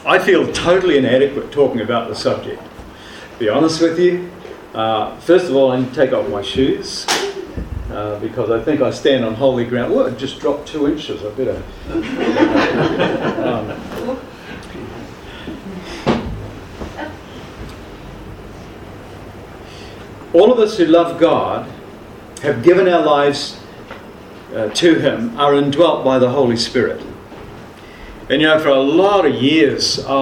I feel totally inadequate talking about the subject, to be honest with you. First of all, I need to take off my shoes because I think I stand on holy ground. Oh, it just dropped 2 inches. I better... all of us who love God, have given our lives to Him, are indwelt by the Holy Spirit. And for a lot of years, a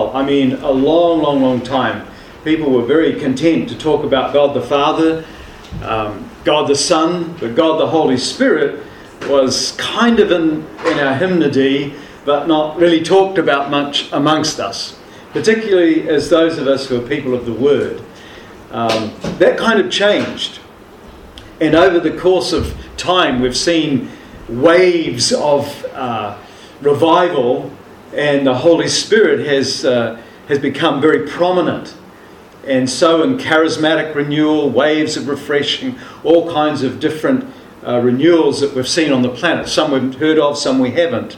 long time, people were very content to talk about God the Father, God the Son, but God the Holy Spirit was kind of in our hymnody, but not really talked about much amongst us, particularly as those of us who are people of the Word. That kind of changed. And over the course of time, we've seen waves of revival, and the Holy Spirit has become very prominent. And so in charismatic renewal, waves of refreshing, all kinds of different renewals that we've seen on the planet. Some we've heard of, some we haven't.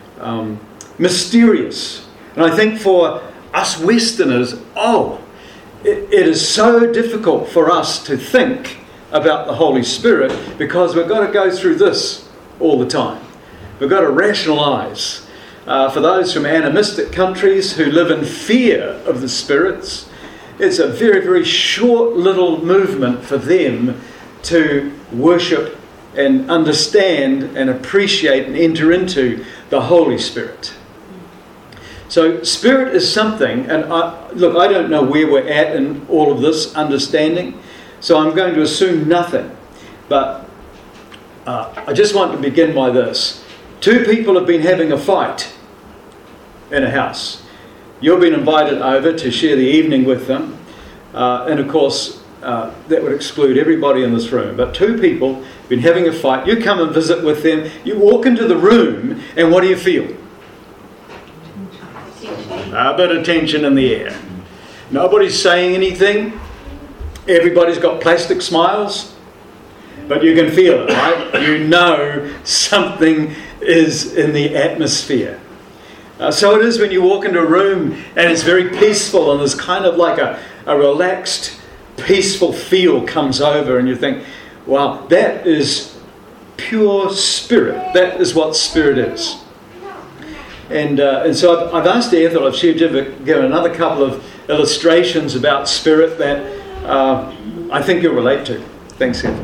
Mysterious. And I think for us Westerners, it is so difficult for us to think about the Holy Spirit because we've got to go through this all the time. We've got to rationalise. For those from animistic countries who live in fear of the spirits, it's a very, very short little movement for them to worship and understand and appreciate and enter into the Holy Spirit. So spirit is something, and I don't know where we're at in all of this understanding, so I'm going to assume nothing. But I just want to begin by this. 2 people have been having a fight in a house. You've been invited over to share the evening with them, and of course that would exclude everybody in this room. But 2 people have been having a fight. You come and visit with them. You walk into the room, and what do you feel? A bit of tension in the air. Nobody's saying anything. Everybody's got plastic smiles. But you can feel it, right? You know something is in the atmosphere. So it is when you walk into a room and it's very peaceful and there's kind of like a relaxed, peaceful feel comes over and you think, wow, that is pure spirit. That is what spirit is. And so I've asked Ethel if she'd give another couple of illustrations about spirit that I think you'll relate to. Thanks, Ethel.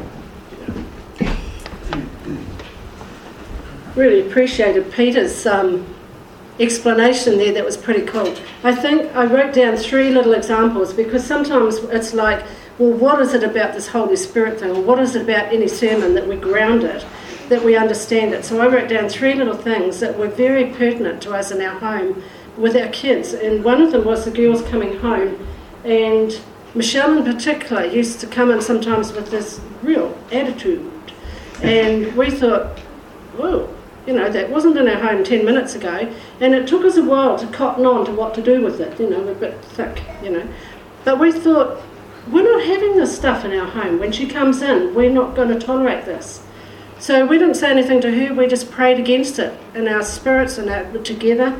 Really appreciated Peter's explanation there. That was pretty cool. I think I wrote down 3 little examples because sometimes it's like, well, what is it about this Holy Spirit thing, or what is it about any sermon that we ground it, that we understand it? So I wrote down 3 little things that were very pertinent to us in our home with our kids, and one of them was the girls coming home, and Michelle in particular used to come in sometimes with this real attitude, and we thought, whoa, that wasn't in our home 10 minutes ago, and it took us a while to cotton on to what to do with it, we're a bit thick, But we thought, we're not having this stuff in our home. When she comes in, we're not going to tolerate this. So we didn't say anything to her, we just prayed against it in our spirits and together,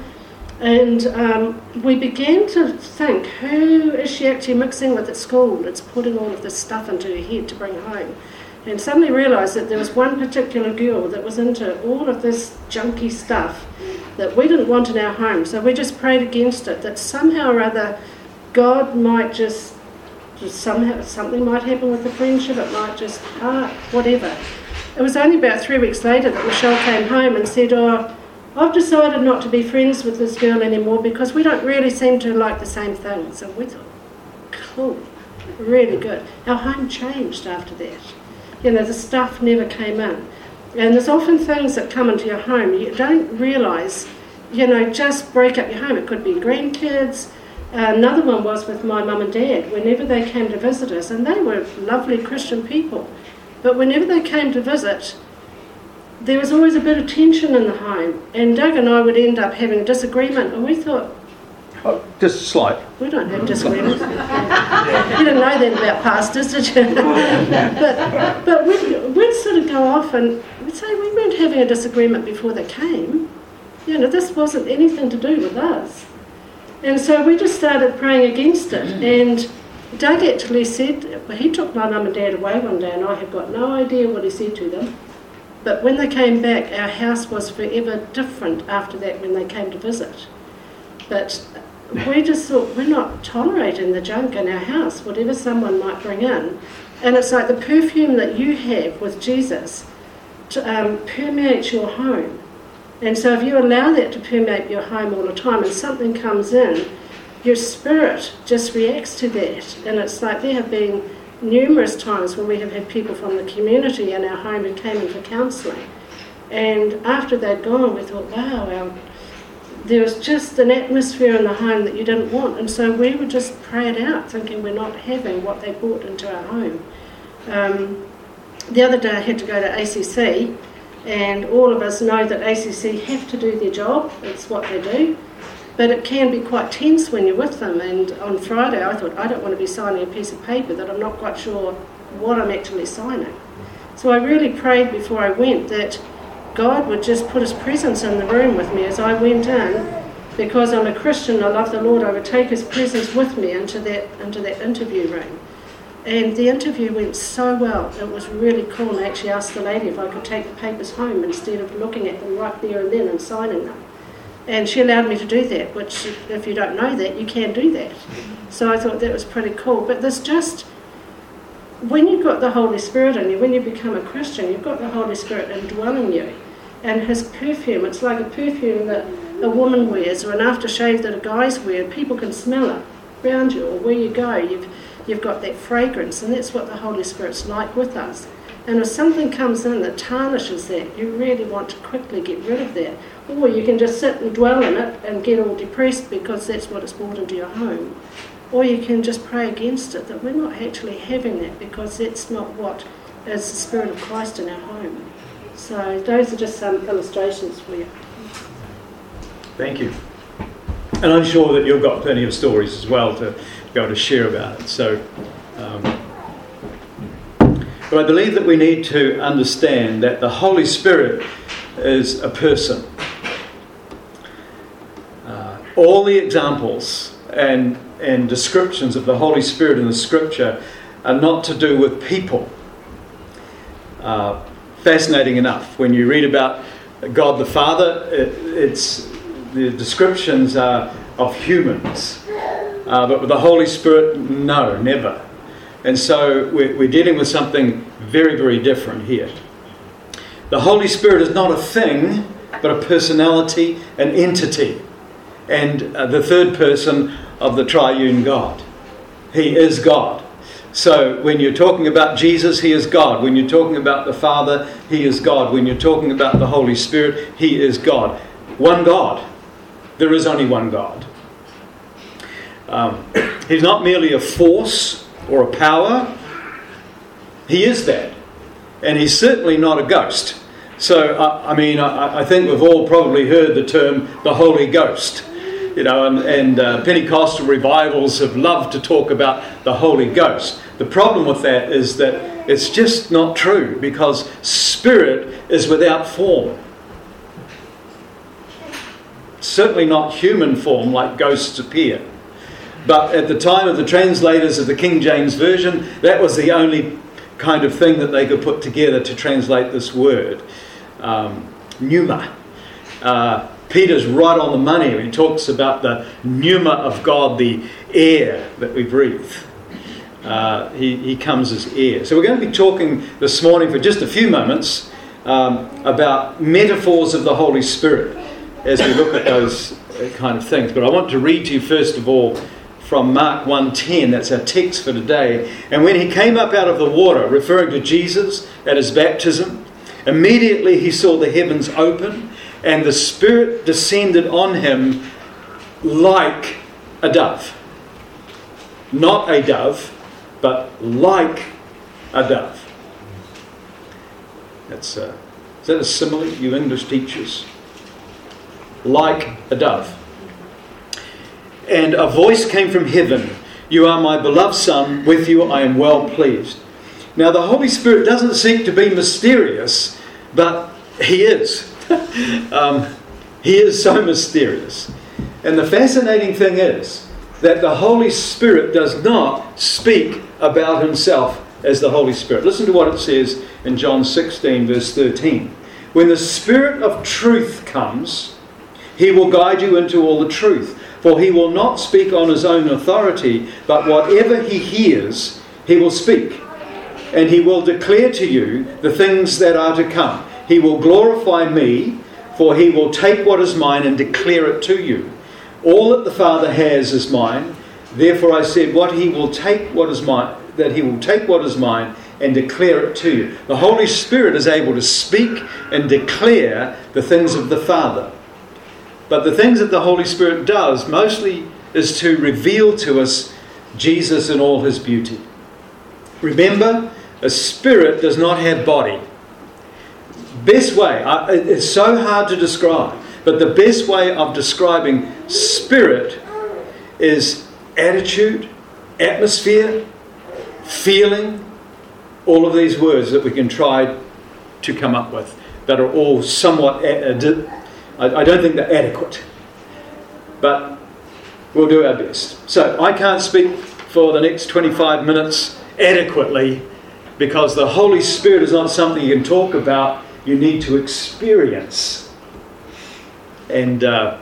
and we began to think, who is she actually mixing with at school that's putting all of this stuff into her head to bring home? And suddenly realised that there was one particular girl that was into all of this junky stuff that we didn't want in our home. So we just prayed against it, that somehow or other God might just somehow, something might happen with the friendship, it might just whatever. It was only about 3 weeks later that Michelle came home and said, I've decided not to be friends with this girl anymore because we don't really seem to like the same things. And we thought, cool, really good. Our home changed after that. The stuff never came in. And there's often things that come into your home. You don't realise, just break up your home. It could be grandkids. Another one was with my mum and dad. Whenever they came to visit us, and they were lovely Christian people, but whenever they came to visit, there was always a bit of tension in the home. And Doug and I would end up having a disagreement, and we thought, just slight. We don't have disagreements. You didn't know that about pastors, did you? but we'd sort of go off and we'd say we weren't having a disagreement before they came. This wasn't anything to do with us. And so we just started praying against it. And Doug actually said, he took my mum and dad away one day, and I have got no idea what he said to them. But when they came back, our house was forever different after that when they came to visit. But we just thought, we're not tolerating the junk in our house, whatever someone might bring in. And it's like the perfume that you have with Jesus permeates your home. And so if you allow that to permeate your home all the time and something comes in, your spirit just reacts to that. And it's like there have been numerous times when we have had people from the community in our home who came in for counselling. And after they'd gone, we thought, wow, there was just an atmosphere in the home that you didn't want. And so we would just pray it out, thinking we're not having what they brought into our home. The other day I had to go to ACC, and all of us know that ACC have to do their job. It's what they do. But it can be quite tense when you're with them. And on Friday I thought, I don't want to be signing a piece of paper that I'm not quite sure what I'm actually signing. So I really prayed before I went that God would just put his presence in the room with me as I went in. Because I'm a Christian, I love the Lord, I would take his presence with me into that interview room. And the interview went so well. It was really cool. And I actually asked the lady if I could take the papers home instead of looking at them right there and then and signing them. And she allowed me to do that, which if you don't know that, you can do that. So I thought that was pretty cool. But there's just, when you've got the Holy Spirit in you, when you become a Christian, you've got the Holy Spirit indwelling you. And his perfume, it's like a perfume that a woman wears or an aftershave that a guy's wear. People can smell it around you or where you go. You've got that fragrance, and that's what the Holy Spirit's like with us. And if something comes in that tarnishes that, you really want to quickly get rid of that. Or you can just sit and dwell in it and get all depressed because that's what it's brought into your home. Or you can just pray against it, that we're not actually having that because that's not what is the Spirit of Christ in our home. So those are just some illustrations for you. Thank you. And I'm sure that you've got plenty of stories as well to be able to share about it. So, but I believe that we need to understand that the Holy Spirit is a person. All the examples and descriptions of the Holy Spirit in the Scripture are not to do with people. Fascinating enough, when you read about God the Father, the descriptions are of humans. But with the Holy Spirit, no, never. And so we're dealing with something very, very different here. The Holy Spirit is not a thing, but a personality, an entity. And the third person of the triune God. He is God. So when you're talking about Jesus, he is God. When you're talking about the Father, he is God. When you're talking about the Holy Spirit, he is God. One God. There is only one God. He's not merely a force or a power. He is that. And he's certainly not a ghost. So, I think we've all probably heard the term the Holy Ghost. You know, and Pentecostal revivals have loved to talk about the Holy Ghost. The problem with that is that it's just not true, because spirit is without form. Certainly not human form like ghosts appear. But at the time of the translators of the King James Version, that was the only kind of thing that they could put together to translate this word. Pneuma. Peter's right on the money when he talks about the pneuma of God, the air that we breathe. He comes as air. So we're going to be talking this morning for just a few moments about metaphors of the Holy Spirit as we look at those kind of things. But I want to read to you first of all from Mark 1:10. That's our text for today. And when he came up out of the water, referring to Jesus at his baptism, immediately he saw the heavens open, and the Spirit descended on him like a dove. Not a dove, but like a dove. Is that a simile, you English teachers? Like a dove. And a voice came from heaven, "You are my beloved Son, with you I am well pleased." Now the Holy Spirit doesn't seek to be mysterious, but he is. He is so mysterious. And the fascinating thing is that the Holy Spirit does not speak about himself as the Holy Spirit. Listen to what it says in John 16, verse 13. When the Spirit of truth comes, he will guide you into all the truth. For he will not speak on his own authority, but whatever he hears, he will speak. And he will declare to you the things that are to come. He will glorify me, for he will take what is mine and declare it to you. All that the Father has is mine. Therefore I said, he will take what is mine and declare it to you. The Holy Spirit is able to speak and declare the things of the Father. But the things that the Holy Spirit does mostly is to reveal to us Jesus in all his beauty. Remember, a spirit does not have body. Best way, it's so hard to describe, but the best way of describing spirit is attitude, atmosphere, feeling, all of these words that we can try to come up with that are all somewhat, I don't think they're adequate, but we'll do our best. So I can't speak for the next 25 minutes adequately because the Holy Spirit is not something you can talk about, you need to experience. And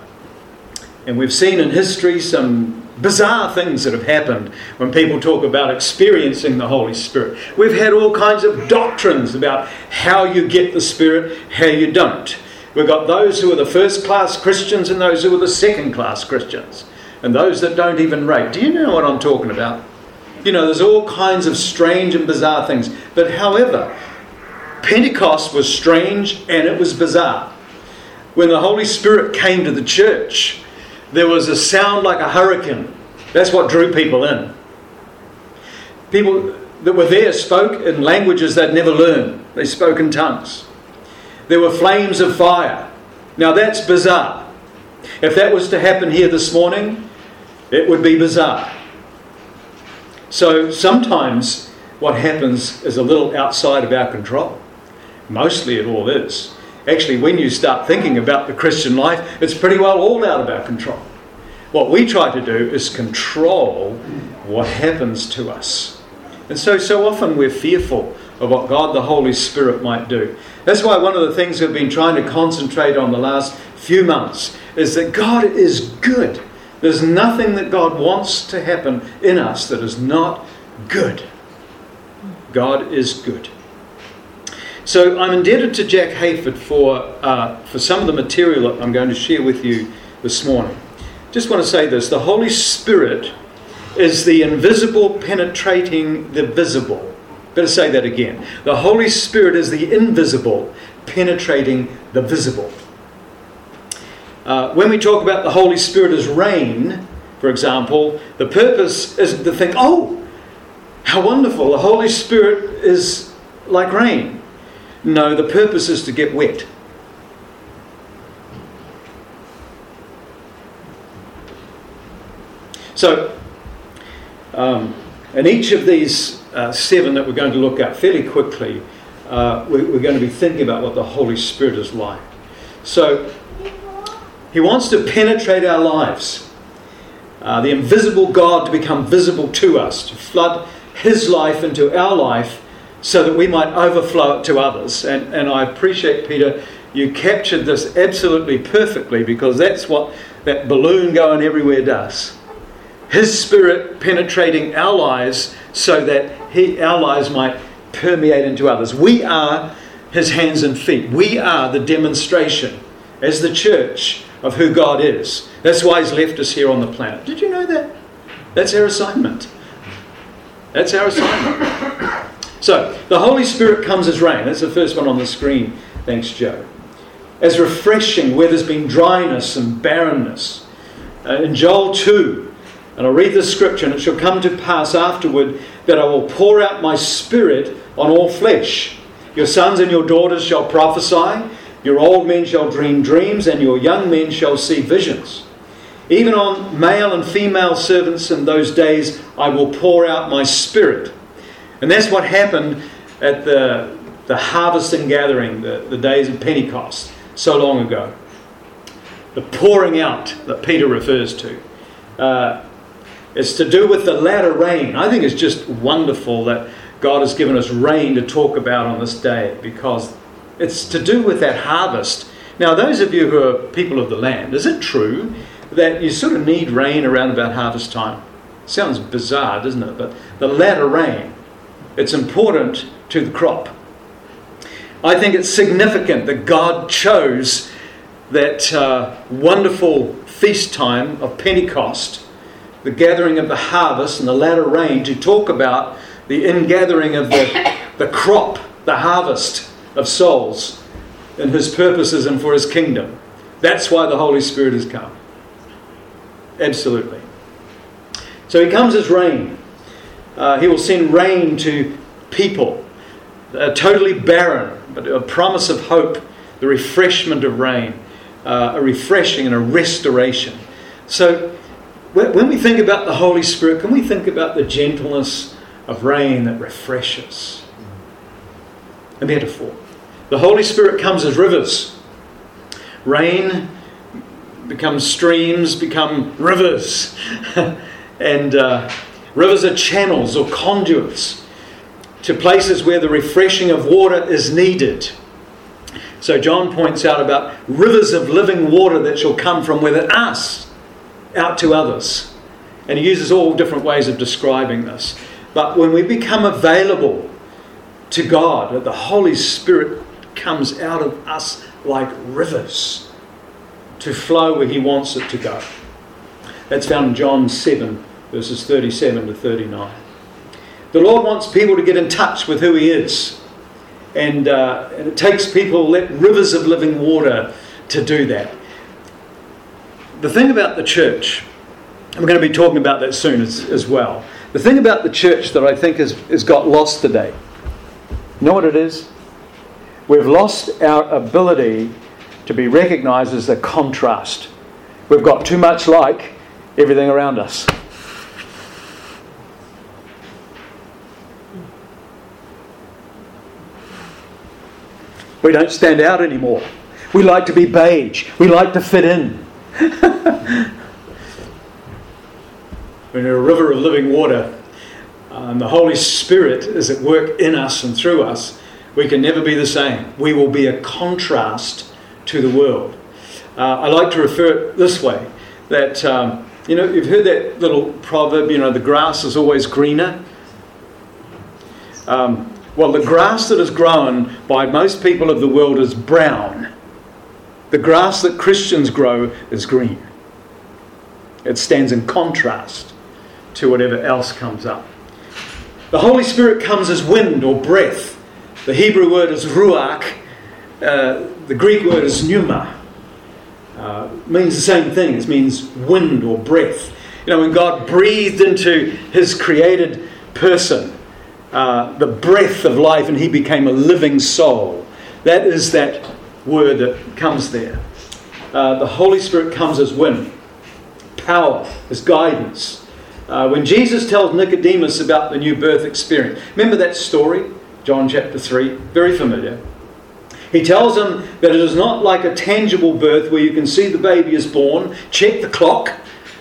we've seen in history some bizarre things that have happened when people talk about experiencing the Holy Spirit. We've had all kinds of doctrines about how you get the Spirit, how you don't. We've got those who are the first-class Christians and those who are the second-class Christians. And those that don't even rate. Do you know what I'm talking about? You know, there's all kinds of strange and bizarre things. But however, Pentecost was strange and it was bizarre. When the Holy Spirit came to the church, there was a sound like a hurricane. That's what drew people in. People that were there spoke in languages they'd never learned. They spoke in tongues. There were flames of fire. Now that's bizarre. If that was to happen here this morning, it would be bizarre. So sometimes what happens is a little outside of our control. Mostly it all is. Actually, when you start thinking about the Christian life, it's pretty well all out of our control. What we try to do is control what happens to us. And so often we're fearful of what God the Holy Spirit might do. That's why one of the things we've been trying to concentrate on the last few months is that God is good. There's nothing that God wants to happen in us that is not good. God is good. So I'm indebted to Jack Hayford for some of the material that I'm going to share with you this morning. Just want to say this. The Holy Spirit is the invisible penetrating the visible. Better say that again. The Holy Spirit is the invisible penetrating the visible. When we talk about the Holy Spirit as rain, for example, the purpose isn't to think, oh, how wonderful, the Holy Spirit is like rain. No, the purpose is to get wet. So, in each of these 7 that we're going to look at fairly quickly, we're going to be thinking about what the Holy Spirit is like. So, He wants to penetrate our lives. The invisible God to become visible to us, to flood His life into our life so that we might overflow it to others. And I appreciate, Peter, you captured this absolutely perfectly, because that's what that balloon going everywhere does. His Spirit penetrating our lives so that our lives might permeate into others. We are His hands and feet. We are the demonstration as the church of who God is. That's why He's left us here on the planet. Did you know that? That's our assignment. That's our assignment. So, the Holy Spirit comes as rain. That's the first one on the screen. Thanks, Joe. As refreshing where there's been dryness and barrenness. In Joel 2, and I'll read the scripture, and it shall come to pass afterward that I will pour out my Spirit on all flesh. Your sons and your daughters shall prophesy. Your old men shall dream dreams, and your young men shall see visions. Even on male and female servants in those days I will pour out my Spirit. And that's what happened at the harvest and gathering, the days of Pentecost, so long ago. the pouring out that Peter refers to. It's to do with the latter rain. I think it's just wonderful that God has given us rain to talk about on this day, because it's to do with that harvest. Now, those of you who are people of the land, is it true that you sort of need rain around about harvest time? Sounds bizarre, doesn't it? But the latter rain, it's important to the crop. I think it's significant that God chose that wonderful feast time of Pentecost, the gathering of the harvest and the latter rain, to talk about the ingathering of the crop, the harvest of souls in His purposes and for His kingdom. That's why the Holy Spirit has come. Absolutely. So He comes as rain. He will send rain to people totally barren, but a promise of hope, the refreshment of rain, a refreshing and a restoration. So when we think about the Holy Spirit, can we think about the gentleness of rain that refreshes? A metaphor. The Holy Spirit comes as rivers. Rain becomes streams, become rivers. And rivers are channels or conduits to places where the refreshing of water is needed. So John points out about rivers of living water that shall come from within us out to others. And he uses all different ways of describing this. But when we become available to God, the Holy Spirit comes out of us like rivers to flow where He wants it to go. That's found in John 7, verses 37 to 39. The Lord wants people to get in touch with who He is. And it takes people, rivers of living water, to do that. The thing about the church, and we're going to be talking about that soon as well. The thing about the church that I think has got lost today, you know what it is? We've lost our ability to be recognised as a contrast. We've got too much like everything around us. We don't stand out anymore. We like to be beige. We like to fit in. When you're a river of living water, and the Holy Spirit is at work in us and through us, we can never be the same. We will be a contrast to the world. I like to refer it this way, that, you've heard that little proverb, the grass is always greener. Well, the grass that is grown by most people of the world is brown. The grass that Christians grow is green. It stands in contrast to whatever else comes up. The Holy Spirit comes as wind or breath. The Hebrew word is ruach. The Greek word is pneuma. It means the same thing. It means wind or breath. When God breathed into His created person the breath of life, and he became a living soul. That is that word that comes there. The Holy Spirit comes as wind, power, as guidance. When Jesus tells Nicodemus about the new birth experience, remember that story? John chapter 3, very familiar. He tells him that it is not like a tangible birth where you can see the baby is born, check the clock.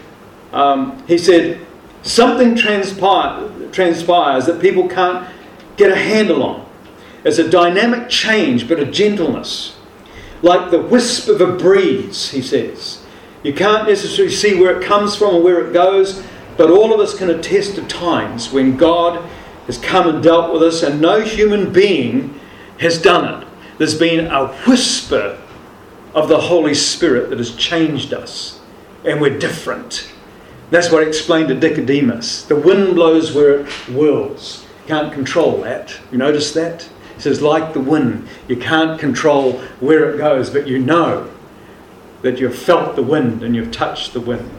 He said, something transpires that people can't get a handle on. It's a dynamic change, but a gentleness. Like the wisp of a breeze, he says. You can't necessarily see where it comes from or where it goes, but all of us can attest to times when God has come and dealt with us, and no human being has done it. There's been a whisper of the Holy Spirit that has changed us, and we're different. That's what I explained to Nicodemus. The wind blows where it wills. You can't control that. You notice that? It says, like the wind, you can't control where it goes, but you know that you've felt the wind and you've touched the wind.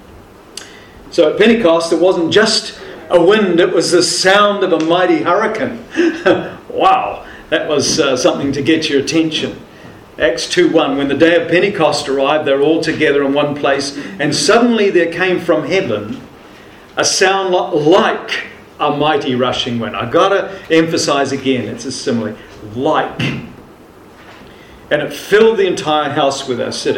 So at Pentecost, it wasn't just a wind, it was the sound of a mighty hurricane. Wow, that was something to get your attention. Acts 2:1, when the day of Pentecost arrived, they were all together in one place, and suddenly there came from heaven a sound like a mighty rushing wind. I've got to emphasize again, it's a simile, like. And it filled the entire house where they're sitting.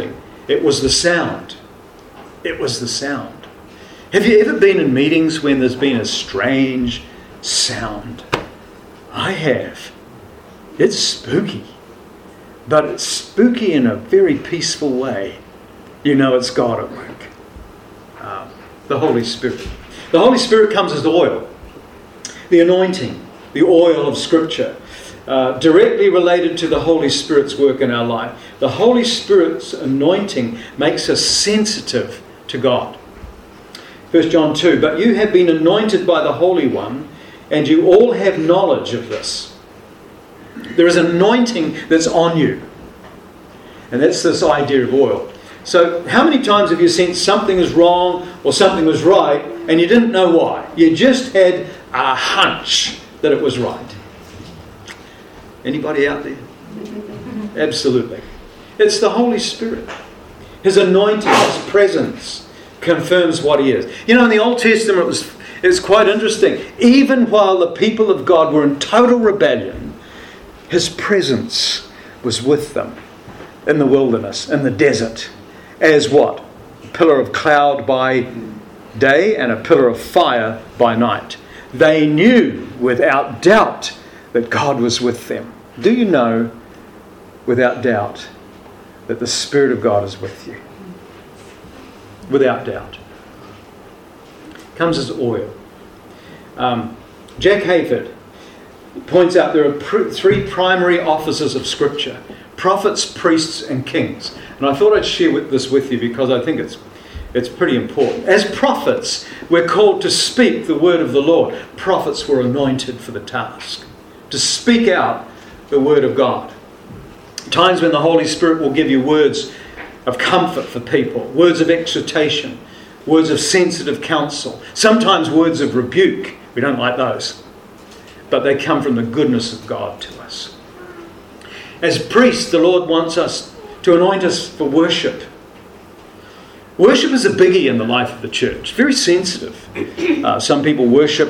It was the sound. It was the sound. Have you ever been in meetings when there's been a strange sound? I have. It's spooky. But it's spooky in a very peaceful way. You know it's God at work. The Holy Spirit. The Holy Spirit comes as oil. The anointing, the oil of Scripture, directly related to the Holy Spirit's work in our life. The Holy Spirit's anointing makes us sensitive to God. 1 John 2, but you have been anointed by the Holy One, and you all have knowledge of this. There is an anointing that's on you. And that's this idea of oil. So how many times have you sensed something is wrong or something was right and you didn't know why? You just had a hunch that it was right. Anybody out there? Absolutely. It's the Holy Spirit. His anointing, His presence confirms what He is. You know, in the Old Testament it's quite interesting. Even while the people of God were in total rebellion, His presence was with them in the wilderness, in the desert. As what? A pillar of cloud by day and a pillar of fire by night. They knew without doubt that God was with them. Do you know without doubt that the Spirit of God is with you? Without doubt. Comes as oil. Jack Hayford points out there are three primary offices of Scripture: prophets, priests and kings. And I thought I'd share this with you because I think it's pretty important. As prophets, we're called to speak the word of the Lord. Prophets were anointed for the task, to speak out the word of God. Times when the Holy Spirit will give you words of comfort for people, words of exhortation, words of sensitive counsel, sometimes words of rebuke. We don't like those, but they come from the goodness of God to us. As priests, the Lord wants us to anoint us for worship. Worship is a biggie in the life of the church. Very sensitive. Some people worship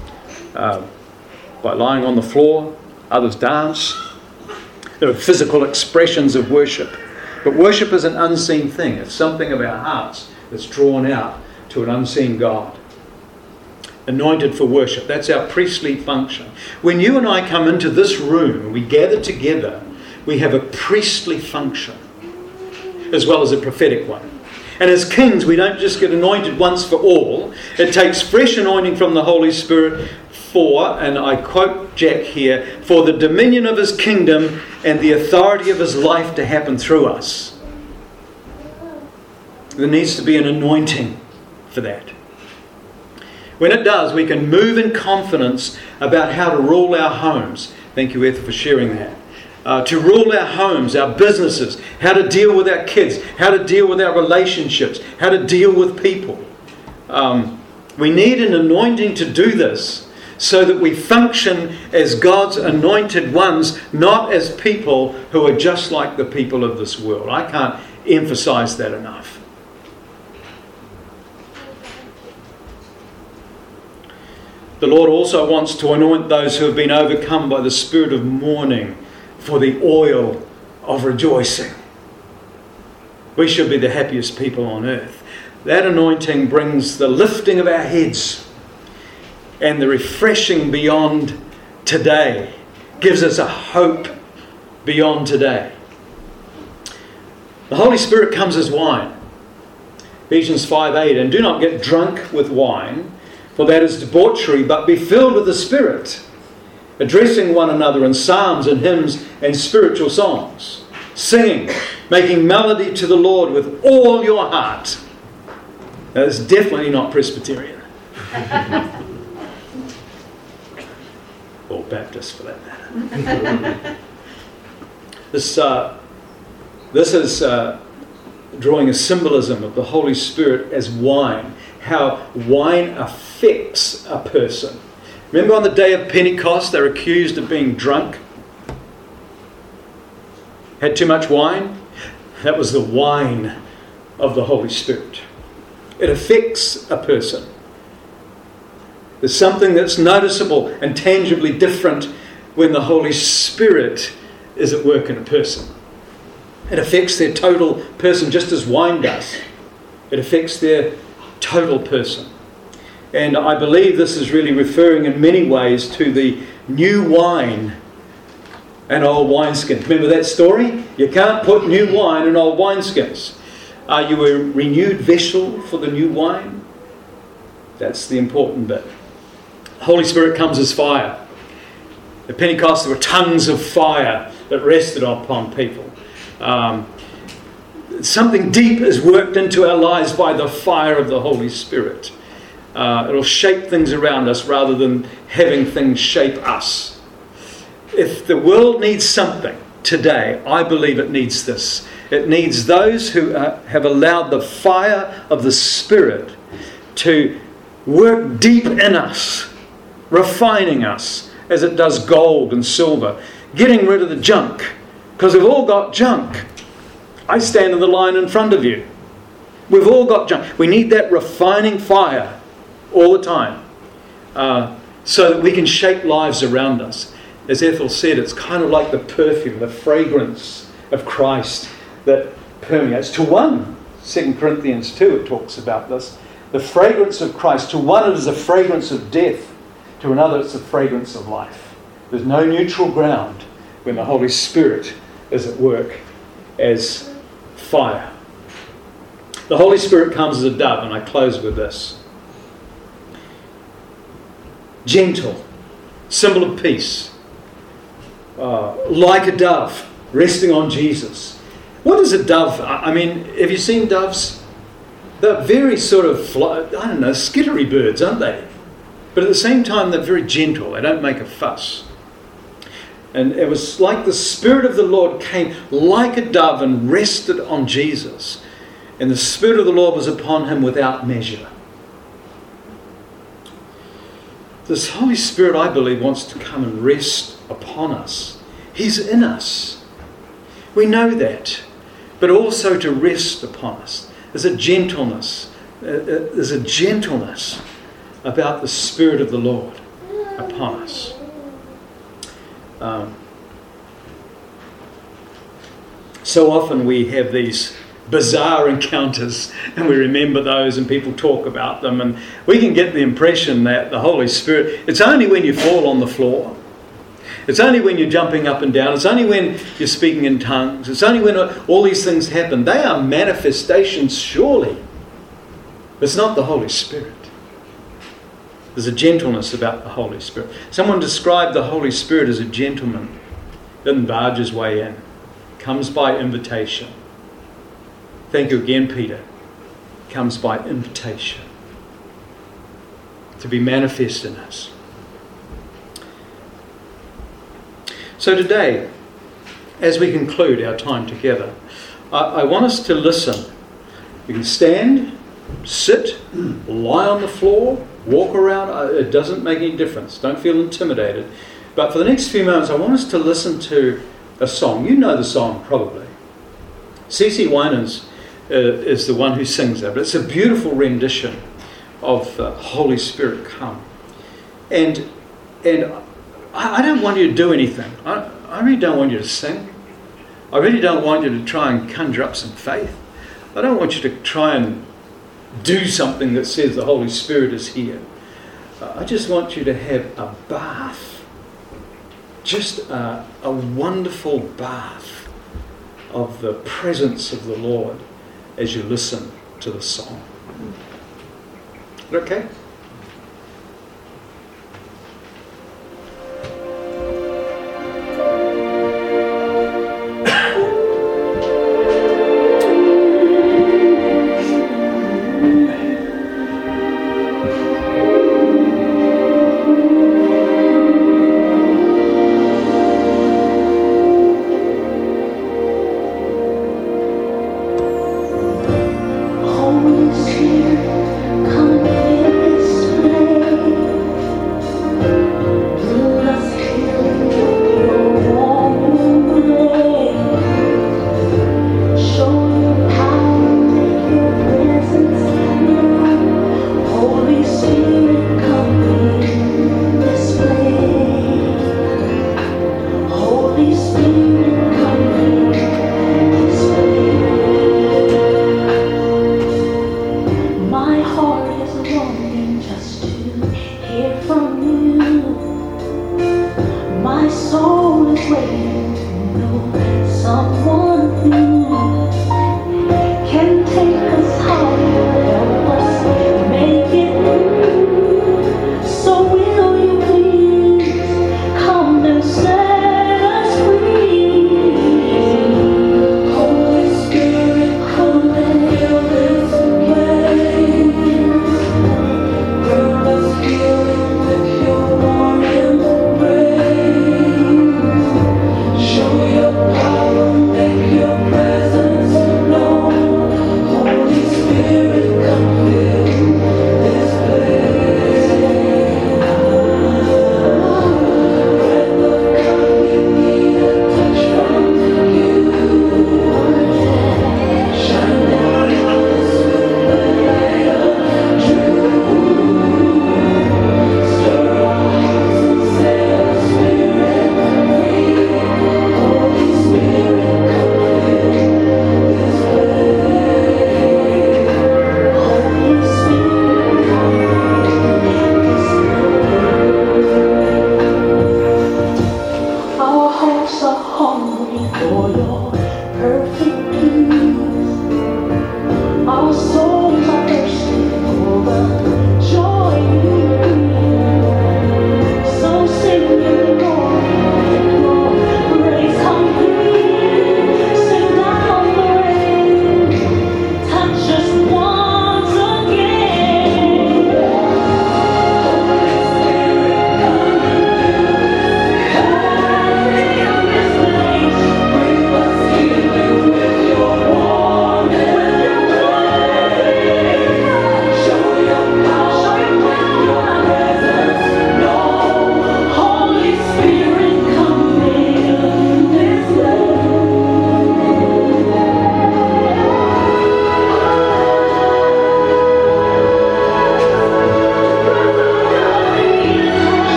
by lying on the floor. Others dance. There are physical expressions of worship. But worship is an unseen thing. It's something of our hearts that's drawn out to an unseen God. Anointed for worship. That's our priestly function. When you and I come into this room and we gather together, we have a priestly function as well as a prophetic one. And as kings, we don't just get anointed once for all. It takes fresh anointing from the Holy Spirit for, and I quote Jack here, for the dominion of His kingdom and the authority of His life to happen through us. There needs to be an anointing for that. When it does, we can move in confidence about how to rule our homes. Thank you, Ethel, for sharing that. To rule our homes, our businesses, how to deal with our kids, how to deal with our relationships, how to deal with people. We need an anointing to do this so that we function as God's anointed ones, not as people who are just like the people of this world. I can't emphasize that enough. The Lord also wants to anoint those who have been overcome by the spirit of mourning for the oil of rejoicing. We should be the happiest people on earth. That anointing brings the lifting of our heads and the refreshing beyond today. Gives us a hope beyond today. The Holy Spirit comes as wine. Ephesians 5:8, and do not get drunk with wine, for that is debauchery, but be filled with the Spirit, addressing one another in psalms and hymns and spiritual songs, singing, making melody to the Lord with all your heart. Now, that's definitely not Presbyterian. Or Baptist, for that matter. This is drawing a symbolism of the Holy Spirit as wine, how wine affects a person. Remember on the day of Pentecost, they're accused of being drunk? Had too much wine? That was the wine of the Holy Spirit. It affects a person. There's something that's noticeable and tangibly different when the Holy Spirit is at work in a person. It affects their total person just as wine does. It affects their total person. And I believe this is really referring in many ways to the new wine and old wineskins. Remember that story? You can't put new wine in old wineskins. Are you a renewed vessel for the new wine? That's the important bit. The Holy Spirit comes as fire. At Pentecost there were tongues of fire that rested upon people. Something deep is worked into our lives by the fire of the Holy Spirit. It'll shape things around us rather than having things shape us. If the world needs something today, I believe it needs this. It needs those who have allowed the fire of the Spirit to work deep in us, refining us as it does gold and silver, getting rid of the junk, because we've all got junk. I stand in the line in front of you. We've all got junk. We need that refining fire all the time so that we can shape lives around us. As Ethel said, it's kind of like the perfume, the fragrance of Christ that permeates. To one, 2 Corinthians 2, it talks about this. The fragrance of Christ. To one, it is a fragrance of death. To another, it's a fragrance of life. There's no neutral ground when the Holy Spirit is at work as fire. The Holy Spirit comes as a dove, and I close with this. Gentle, symbol of peace. Like a dove, resting on Jesus. What is a dove? I mean, have you seen doves? They're very sort of, skittery birds, aren't they? But at the same time, they're very gentle. They don't make a fuss. And it was like the Spirit of the Lord came like a dove and rested on Jesus. And the Spirit of the Lord was upon him without measure. This Holy Spirit, I believe, wants to come and rest upon us. He's in us. We know that. But also to rest upon us. There's a gentleness. There's a gentleness about the Spirit of the Lord upon us. So often we have these bizarre encounters and we remember those and people talk about them, and we can get the impression that the Holy Spirit, it's only when you fall on the floor, it's only when you're jumping up and down, it's only when you're speaking in tongues, it's only when all these things happen. They are manifestations, surely. It's not the Holy Spirit. There's a gentleness about the Holy Spirit. Someone described the Holy Spirit as a gentleman. Doesn't barge his way in. Comes by invitation. Thank you again, Peter. Comes by invitation. To be manifest in us. So today, as we conclude our time together, I want us to listen. You can stand, sit, lie on the floor, walk around. It doesn't make any difference. Don't feel intimidated. But for the next few moments, I want us to listen to a song. You know the song, probably. C.C. Winans is the one who sings that. But it's a beautiful rendition of Holy Spirit Come. And I don't want you to do anything. I really don't want you to sing. I really don't want you to try and conjure up some faith. I don't want you to try and do something that says the Holy Spirit is here. I just want you to have a bath. Just a wonderful bath of the presence of the Lord as you listen to the song. Okay? Holy Spirit, come and fill this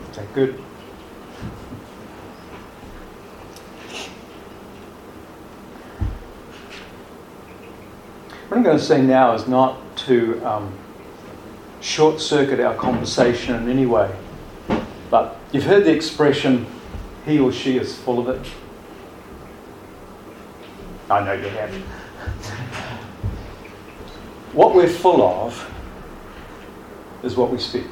Is that good? What I'm going to say now is not to short-circuit our conversation in any way, but you've heard the expression, he or she is full of it. I know you have. What we're full of is what we speak.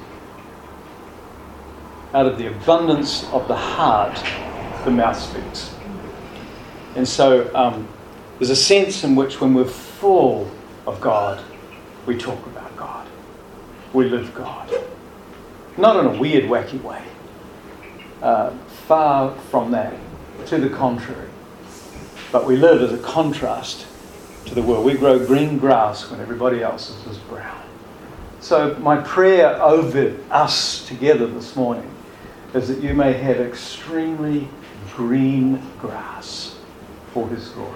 Out of the abundance of the heart, the mouth speaks. And so there's a sense in which when we're full of God, we talk about God. We live God. Not in a weird, wacky way. Far from that. To the contrary. But we live as a contrast to the world. We grow green grass when everybody else is brown. So my prayer over us together this morning is that you may have extremely green grass for His glory.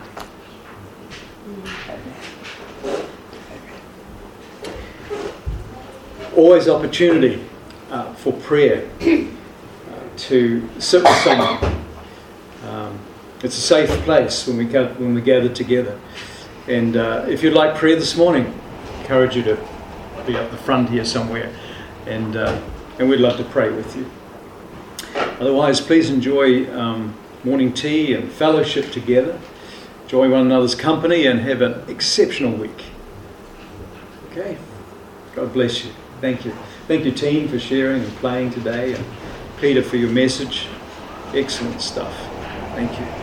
Amen. Amen. Always opportunity for prayer to sit with someone. It's a safe place when we gather together. And if you'd like prayer this morning, I encourage you to be up the front here somewhere, and we'd love to pray with you. Otherwise, please enjoy morning tea and fellowship together. Enjoy one another's company and have an exceptional week. Okay? God bless you. Thank you. Thank you, team, for sharing and playing today, and Peter for your message. Excellent stuff. Thank you.